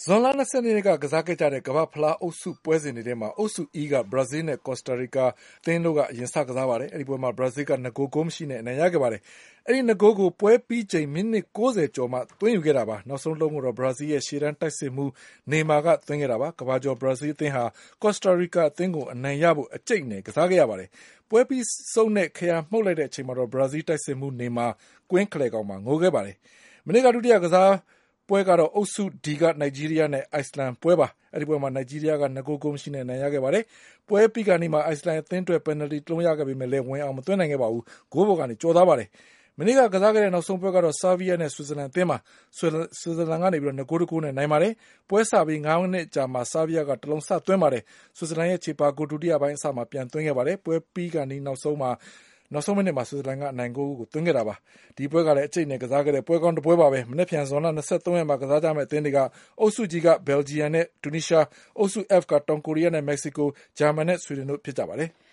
ဇွန်လ22ရက်ကကစားခဲ့ကြတဲ့ကမ္ဘာ့ဖလားအုပ်စုပွဲစဉ်တွေထဲမှာအုပ်စု E ကဘရာဇီးနဲ့ကော်စတာရီကာအသင်းတို့ကအရင်စကစားပါတယ်။အဲဒီပွဲမှာဘရာဇီးက2ဂိုးမရှိနဲ့အနိုင်ရခဲ့ပါတယ်။အဲဒီ2ဂိုးကိုပွဲပြီးချိန်မိနစ်90ကျော်မှသွင်းယူခဲ့တာပါ။နောက်ဆုံးလုံးကိုတော့ဘရာဇီးရဲ့ရှေ့တန်းတိုက်စစ်မှူးနေမာကသွင်းခဲ့တာပါ။ကမ္ဘာကျော်ဘရာဇီးအသင်းဟာကော်စတာရီကာအသင်းကိုအနိုင်ရဖို့အကျိတ်နဲ့ကစားခဲ့ရပါတယ်။ပွဲပြီးဆုံးတဲ့ခရာမှုတ်လိုက်တဲ့အချိန်မှာတော့ဘရာဇီးတိုက်စစ်မှူးနေမာကွင်းခလယ်ကောင်မှာငိုခဲ့ပါတယ်။မနေ့ကဒုတိယကစားပွဲကတော့အုပ်စု D ကနိုင်ဂျီးရီးယားနဲ့အိုက်စလန်ပွဲပါ။အဲဒီပွဲမှာနိုင်ဂျီးရီးယားက2ဂိုးမရှိနဲ့နိုင်ရခဲ့ပါတယ်။ပွဲပြီးကနေ့မှာအိုက်စလန်အသင်းအတွက်ပယ်နယ်တီတစ်လုံးရခဲ့ပေမဲ့လည်းဝင်အောင်မသွင်းနိုင်ခဲ့ပါဘူး။ဂိုးပေါ်ကနေကျော်သွားပါတယ်။မနေ့ကကစားခဲ့တဲ့နောက်ဆုံးပွဲကတော့ဆာဗီးယားနဲ့ဆွစ်ဇာလန်အသင်းပါ။ဆွစ်ဇာလန်ကနေ2ဂိုး1ဂိုးနဲ့နိုင်ပါတယ်။ပွဲစပြီး9မိနစ်ကြာမှာဆာဗီးယားကတစ်လုံးစသွင်းပါတယ်။ဆွစ်ဇာလန်ရဲ့ခြေပါဂိုးဒုတိယပိုင်းအစမှာပြန်သွင်းခဲ့ပါတယ်။ပွဲပြီးကနေ့နောက်ဆုံးမိနစ်မှာဆွစ်ဇာလန်ကအနိုင်ဂိုးကိုသွင်းခဲ့တာပါ။ဒီပွဲကလည်းအကျိတ်နဲ့ကစားခဲ့တဲ့ပွဲကောင်းတစ်ပွဲပါပဲ။မနေ့ပြန်ဇွန်လ23ရက်မှာကစားကြမယ့်အသင်းတွေကအုပ်စု G ကဘယ်လ်ဂျီယံနဲ့တူနီးရှား၊အုပ်စု F ကတောင်ကိုရီးယားနဲ့မက္ကဆီကို၊ဂျာမန်နဲ့ဆွီဒင်တို့ဖြစ်ကြပါတယ်။